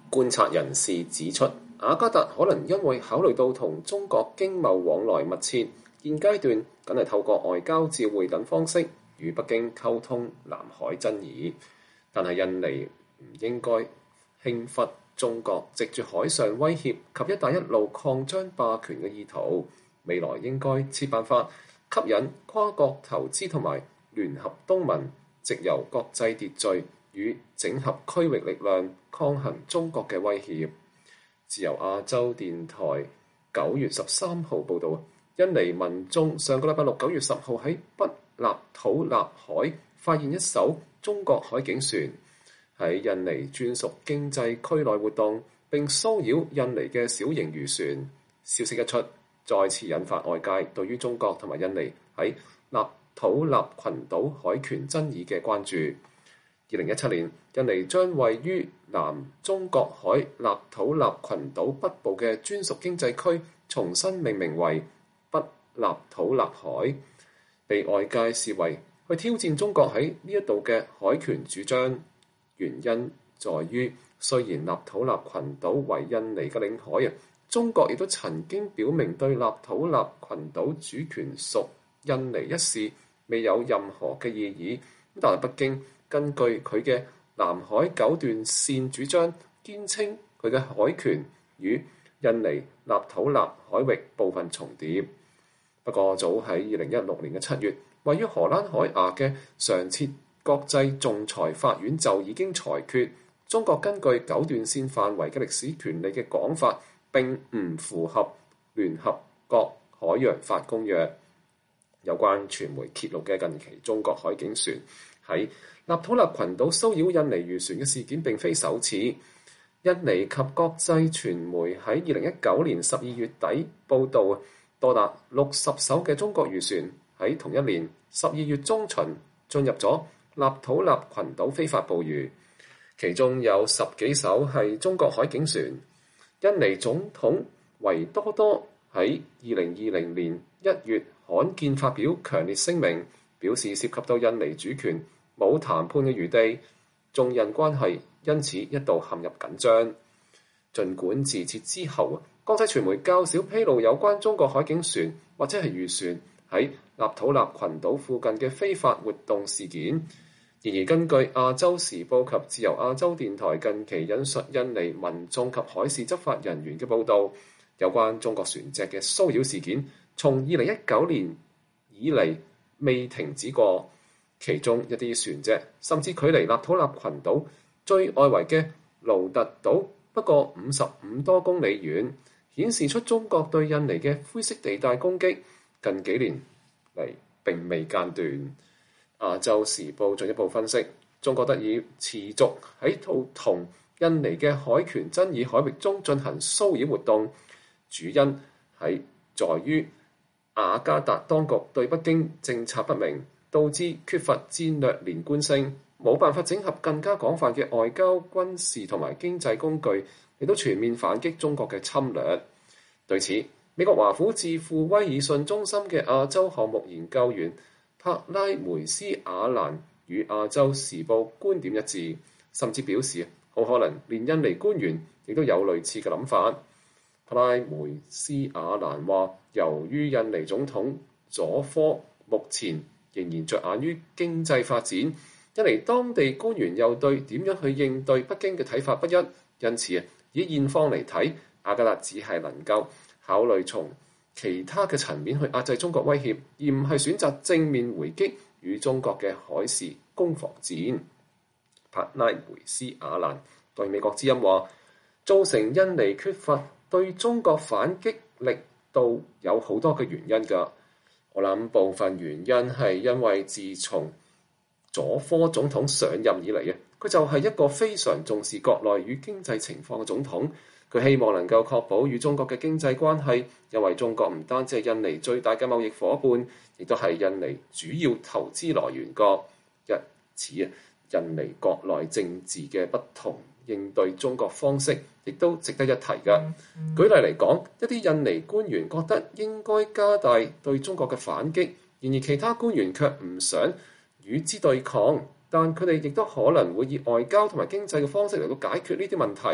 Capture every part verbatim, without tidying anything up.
觀察人士指出，雅加達可能因為考慮到同中國經貿往來密切，現階段僅係透過外交照會等方式與北京溝通南海爭議。但係印尼唔應該輕忽中國藉住海上威脅及一帶一路擴張霸權嘅意圖，未來應該設辦法吸引跨國投資同埋聯合東盟，藉由國際秩序與整合區域力量抗衡中國嘅威脅。自由亞洲電台九月十三號報導，印尼民眾上個禮拜六九月十號喺北納土納海發現一艘中國海警船喺印尼專屬經濟區內活動，並騷擾印尼嘅小型漁船。消息一出，再次引發外界對於中國同埋印尼喺納土納群島海權爭議嘅關注。二零一七年，印尼將位於南中國海納土納群島北部嘅專屬經濟區重新命名為北納土納海，被外界視為去挑戰中國喺呢一度嘅海權主張。原因在於，雖然納土納群島為印尼嘅領海啊，中國亦都曾經表明對納土納群島主權屬印尼一事未有任何嘅異議。但係北京根據佢嘅南海九段線主張，堅稱佢嘅海權與印尼納土納海域部分重疊。不過早喺二零一六年嘅七月，位於荷蘭海牙嘅常設國際仲裁法院就已經裁決，中國根據九段線範圍嘅歷史權利嘅講法並唔符合聯合國海洋法公約。有關傳媒揭露嘅近期中國海警船喺納土納群島騷擾印尼漁船嘅事件並非首次。印尼及國際傳媒喺二零一九年十二月底報導，多達六十艘嘅中國漁船喺同一年十二月中旬進入咗納土納群島非法捕魚，其中有十幾艘係中國海警船。印尼總統維多多喺二零二零年一月罕見發表強烈聲明，表示涉及到印尼主權冇談判嘅餘地，中印關係因此一度陷入緊張。儘管自此之後，國際傳媒較少披露有關中國海警船或者係漁船喺納土納群島附近嘅非法活動事件。然而，根據亞洲時報及自由亞洲電台近期引述印尼民眾及海事執法人員嘅報導，有關中國船隻嘅騷擾事件，從二零一九年以嚟未停止過。其中一啲船隻甚至距離納土納群島最外圍嘅盧特島不過五十五多公里遠，顯示出中國對印尼嘅灰色地帶攻擊近幾年嚟並未間斷。亞洲時報進一步分析，中國得以持續喺度同印尼嘅海權爭議海域中進行騷擾活動，主因係在於雅加達當局對北京政策不明，導致缺乏戰略連貫性，冇辦法整合更加廣泛嘅外交、軍事同埋經濟工具，亦都全面反擊中國嘅侵略。對此，美國華府智庫威爾遜中心嘅亞洲項目研究員帕拉梅斯亞蘭與亞洲時報觀點一致，甚至表示好可能連印尼官員亦都有類似嘅諗法。帕拉梅斯亞蘭話，由於印尼總統佐科目前仍然着眼於經濟發展，印尼當地官員又對點樣去應對北京嘅睇法不一，因此啊，以現況嚟睇，雅加達只係能夠考慮從其他嘅層面去壓制中國威脅，而唔係選擇正面回擊與中國嘅海事攻防戰。帕拉梅斯亞蘭對美國之音話，造成印尼缺乏對中國反擊力度有好多嘅原因㗎。我諗部分原因係因為自從佐科總統上任以嚟嘅，佢就係一個非常重視國內與經濟情況嘅總統。佢希望能夠確保與中國嘅經濟關係，因為中國唔單止係印尼最大嘅貿易夥伴，亦都係印尼主要投資來源國。因此啊，印尼國內政治嘅不同應對中國方式，亦都值得一提㗎。舉例嚟講，一啲印尼官員覺得應該加大對中國嘅反擊，然而其他官員卻唔想與之對抗，但佢哋亦都可能會以外交同埋經濟嘅方式嚟到解決呢啲問題。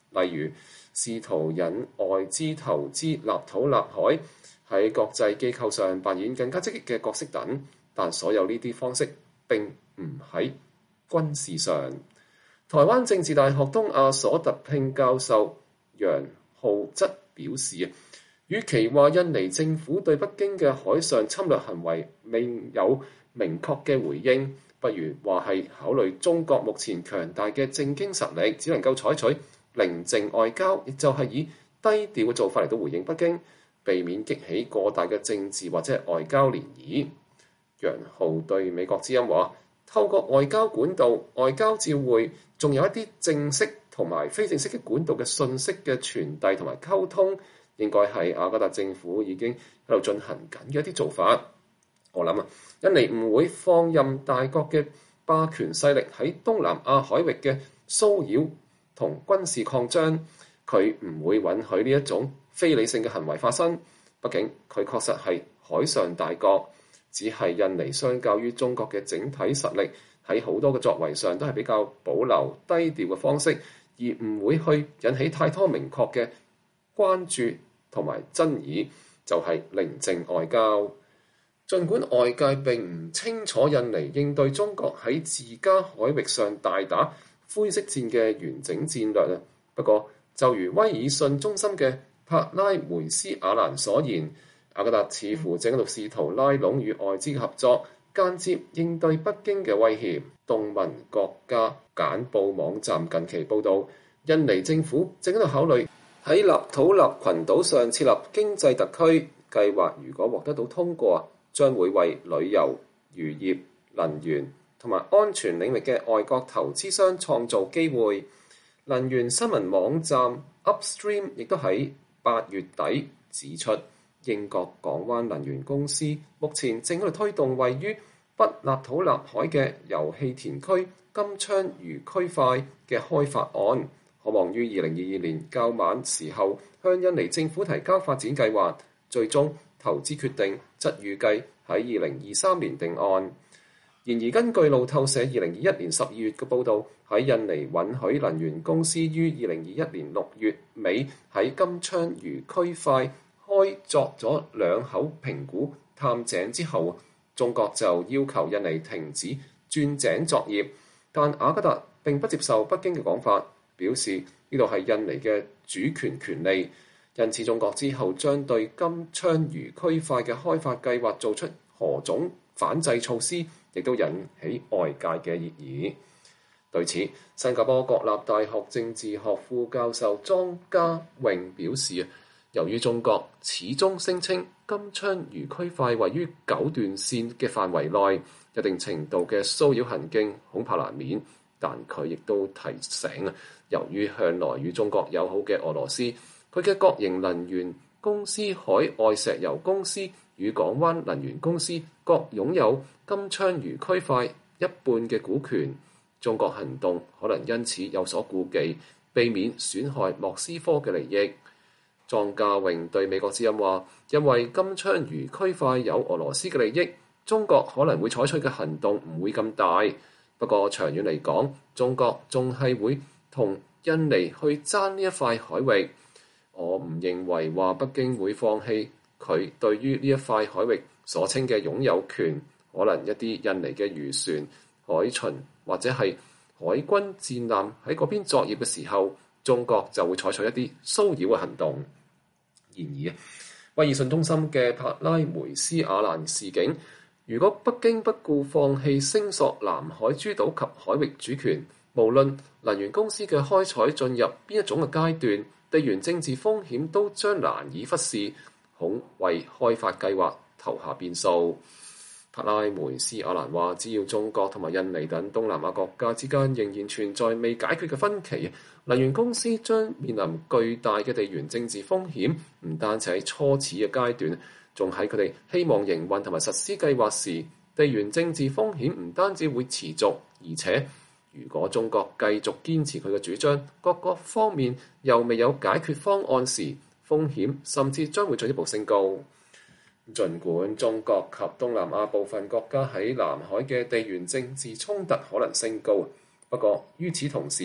例如試圖引外資投資立土立海，喺國際機構上扮演更加積極嘅角色等。但所有呢啲方式並唔喺軍事上。台灣政治大學東亞所特聘教授楊浩則表示，與其話印尼政府對北京嘅海上侵略行為未有明確嘅回應，不如話係考慮中國目前強大嘅政經實力，只能夠採取寧靜外交，亦就係以低調嘅做法嚟到回應北京，避免激起過大嘅政治或者係外交漣漪。楊浩對美國之音話，透過外交管道、外交照會，仲有一啲正式同埋非正式嘅管道嘅信息嘅傳遞同埋溝通，應該係雅加達政府已經喺度進行緊嘅一啲做法。我諗啊，印尼唔會放任大國嘅霸權勢力喺東南亞海域嘅騷擾同軍事擴張，佢唔會允許呢一種非理性嘅行為發生。畢竟佢確實係海上大國。只係印尼相較於中國嘅整體實力，喺好多嘅作為上都係比較保留低調嘅方式，而唔會去引起太多明確嘅關注同埋爭議，就係寧靜外交。儘管外界並唔清楚印尼應對中國喺自家海域上大打灰色戰嘅完整戰略啊，不過就如威爾遜中心嘅帕拉梅斯亞蘭所言，雅加達似乎正喺度試圖拉攏與外資嘅合作，間接應對北京嘅威脅。東盟國家簡報網站近期報導，印尼政府正喺度考慮喺立土納群島上設立經濟特區計劃，如果獲得到通過，將會為旅遊、漁業、能源同埋安全領域嘅外國投資商創造機會。能源新聞網站 Upstream 亦都喺八月底指出，英國港灣能源公司目前正喺度推動位於北立土納海嘅油氣田區金槍魚區塊嘅開發案，可望於二零二二年較晚時候向印尼政府提交發展計劃，最終投資決定則預計喺二零二三年定案。然而，根據路透社二零二一年十二月嘅報導，喺印尼允許能源公司於二零二一年六月尾喺金槍魚區塊開作咗兩口評估探井之後，中國就要求印尼停止鑽井作業，但雅加達並不接受北京嘅講法，表示呢度係印尼嘅主權權利，因此中國之後將對金槍魚區塊嘅開發計劃做出何種反制措施，亦都引起外界嘅熱議。對此，新加坡國立大學政治學副教授莊家穎表示，由於中國始終聲稱金槍魚區塊位於九段線嘅範圍內，一定程度嘅騷擾行徑恐怕難免。但佢亦都提醒啊，由於向來與中國友好嘅俄羅斯，佢嘅國營能源公司海外石油公司與港灣能源公司各擁有金槍魚區塊一半嘅股權。中國行動可能因此有所顧忌，避免損害莫斯科嘅利益。莊家穎對美國之音話，因為金槍魚區塊有俄羅斯嘅利益，中國可能會採取嘅行動唔會咁大。不過長遠嚟講，中國仲係會同印尼去爭呢一塊海域。我唔認為話北京會放棄佢對於呢一塊海域所稱嘅擁有權。可能一啲印尼嘅漁船、海巡或者係海軍戰艦喺嗰邊作業嘅時候，中國就會採取一啲騷擾嘅行動。然而，威爾遜中心嘅帕拉梅斯亞蘭示警，如果北京不顧放棄聲索南海諸島及海域主權，無論能源公司嘅開採進入邊一種嘅階段，地緣政治風險都將難以忽視，恐為開發計劃投下變數。帕拉梅斯亞蘭話，只要中國同埋印尼等東南亞國家之間仍然存在未解決嘅分歧，能源公司將面臨巨大嘅地緣政治風險，唔單止喺初始嘅階段，仲喺佢哋希望營運同埋實施計劃時，地緣政治風險唔單止會持續，而且如果中國繼續堅持佢嘅主張，各個方面又未有解決方案時，風險甚至將會進一步升高。儘管中國及東南亞部分國家喺南海嘅地緣政治衝突可能升高，不過與此同時，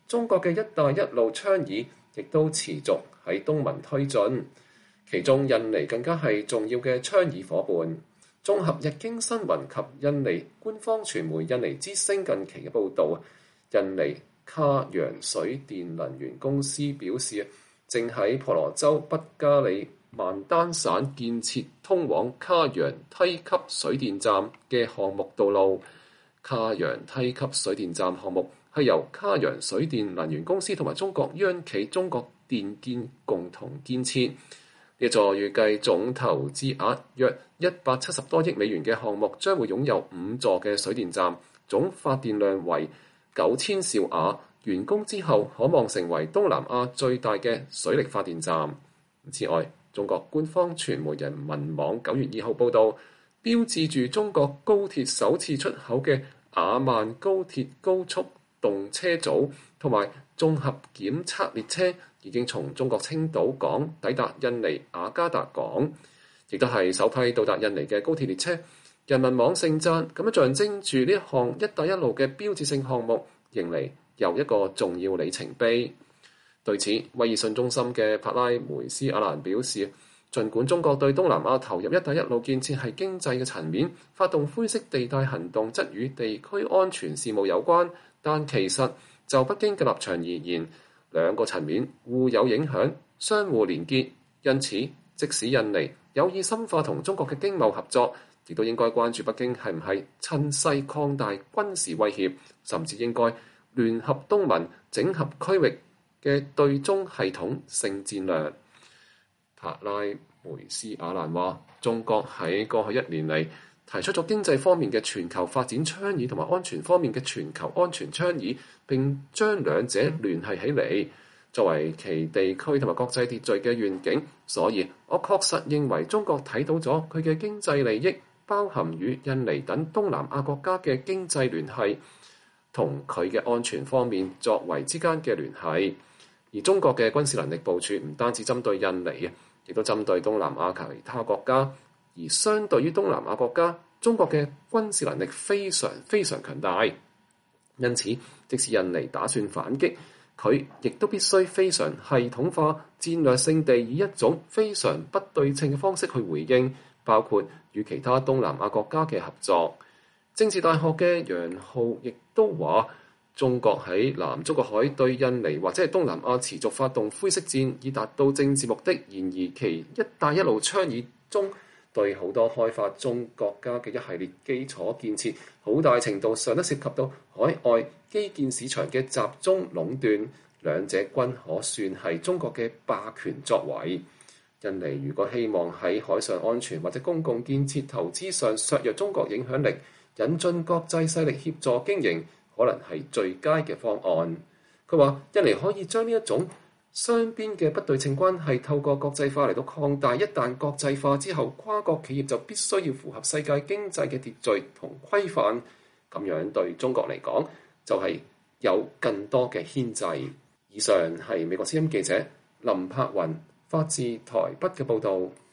中國嘅一帶一路倡議亦都持續喺東盟推進，其中印尼更加係重要嘅倡議伙伴。綜合日經新聞及印尼官方傳媒印尼之聲近期嘅報導，印尼卡揚水電能源公司表示，正喺婆羅洲北加里曼丹省建設通往卡揚梯級水電站嘅項目道路。卡揚梯級水電站項目係由卡揚水電能源公司同埋中國央企中國電建共同建設。呢座預計總投資額約一百七十多億美元嘅項目，將會擁有五座嘅水電站，總發電量為九千兆瓦。完工之後，可望成為東南亞最大嘅水力發電站。此外，中國官方傳媒人民網九月二號報導，標誌住中國高鐵首次出口嘅雅萬高鐵高速動車組同埋綜合檢測列車已經從中國青島港抵達印尼雅加達港，亦都係首批到達印尼嘅高鐵列車。人民網盛讚，咁樣象徵住呢一項一帶一路嘅標誌性項目迎嚟又一個重要里程碑。對此，威爾遜中心嘅帕拉梅斯阿蘭表示，儘管中國對東南亞投入一帶一路建設係經濟嘅層面，發動灰色地帶行動則與地區安全事務有關，但其實就北京嘅立場而言，兩個層面互有影響，相互連結。因此，即使印尼有意深化同中國嘅經貿合作，亦都應該關注北京係唔係趁勢擴大軍事威脅，甚至應該聯合東盟整合區域嘅對中系統性戰略。帕拉梅斯亞蘭話：中國喺過去一年嚟提出咗經濟方面嘅全球發展倡議同埋安全方面嘅全球安全倡議，並將兩者聯繫起嚟，作為其地區同埋國際秩序嘅願景。所以我確實認為中國睇到咗佢嘅經濟利益，包含與印尼等東南亞國家嘅經濟聯繫，同佢嘅安全方面作為之間嘅聯繫。而中國嘅軍事能力部署唔單止針對印尼，亦都針對東南亞其他國家。而相對於東南亞國家，中國嘅軍事能力非常非常強大。因此，即使印尼打算反擊，佢亦都必須非常系統化、戰略性地以一種非常不對稱嘅方式去回應，包括與其他東南亞國家嘅合作。政治大學嘅楊浩亦都話，中國喺南中國海對印尼或者係東南亞持續發動灰色戰，以達到政治目的。然而，其一帶一路倡議中對好多開發中國家嘅一系列基礎建設，好大程度上都涉及到海外基建市場嘅集中壟斷，兩者均可算係中國嘅霸權作為。印尼如果希望喺海上安全或者公共建設投資上削弱中國影響力，引進國際勢力協助經營，可能係最佳嘅方案。佢話印尼可以將呢一種雙邊嘅不對稱關係透過國際化嚟到擴大，一旦國際化之後，跨國企業就必須要符合世界經濟嘅秩序同規範，咁樣對中國嚟講就係有更多嘅牽制。以上係美國之音記者林柏雲發自台北嘅報導。